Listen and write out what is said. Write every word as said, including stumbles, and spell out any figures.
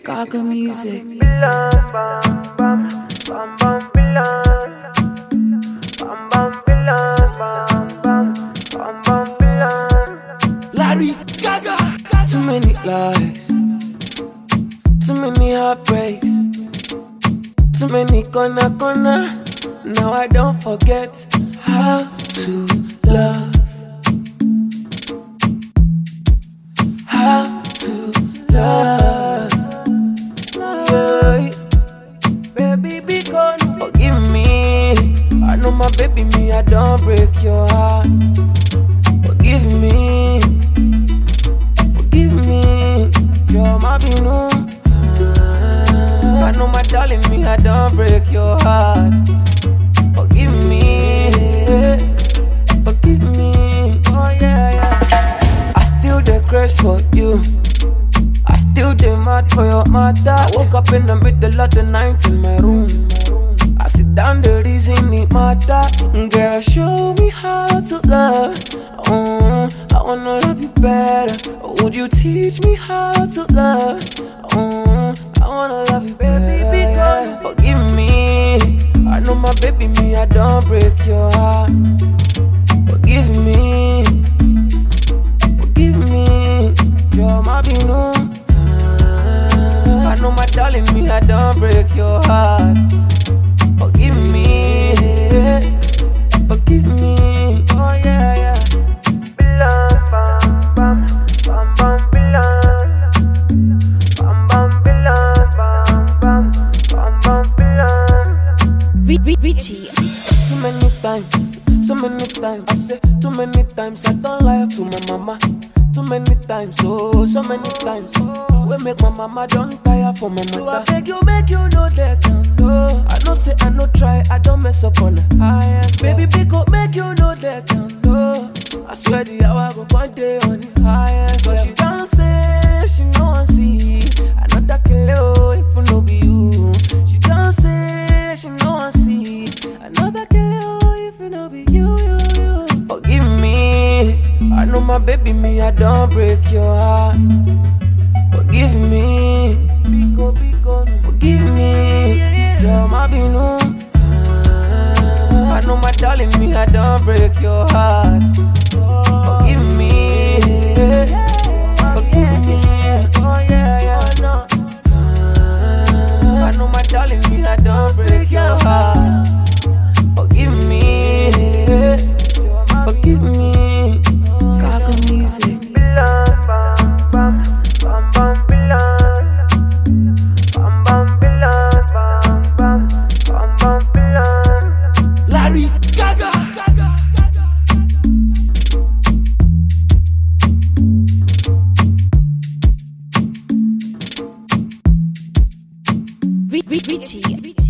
Gaga music. Larry Gaga. Too many lies, too many heartbreaks, too many corner corner. Now I don't forget how to love, how to love. Yeah. Baby, be gone, forgive me. I know my baby, me, I don't break your heart. Forgive me, forgive me. You're my binu. I know my darling, me, I don't break your heart. Forgive me, forgive me. Oh yeah, yeah. I still the craze for you. I still dey mad for your matter. I woke up in the middle of the night in my room. I sit down, the reason it matter. Girl, show me how to love. Oh, I wanna love you better. Would you teach me how to love? Oh, I wanna love you better. Baby, because forgive me. I know my baby, me, I don't break your heart. Forgive me, forgive me. You're my binu. I know my darling, me, I don't break your heart. Forgive me, forgive me. Oh yeah, yeah. Richie. Too many times, so many times. I say too many times. I don't lie to my mama. Too many times, oh, so many times. We make my mama don't tire for my mother. So I beg you, make you know that I know. I know say I no try, I don't mess up on the highest. Baby, pick up, make you know that I know. I swear the hour go one day on the highest. But she don't say she no one see. Another kilo if you no be you. She don't say she no one see. Another kilo if you no be you, you, you. Forgive me. I know my baby, me, I don't break your heart. Forgive me, Biko, Biko, forgive me. You're my binu. I know my darling, me, I don't break your heart. Forgive me, forgive me. Oh yeah, yeah. I know my darling, me, I don't break your heart. Forgive me, forgive me. Gaga music. Larry Gaga. Richie.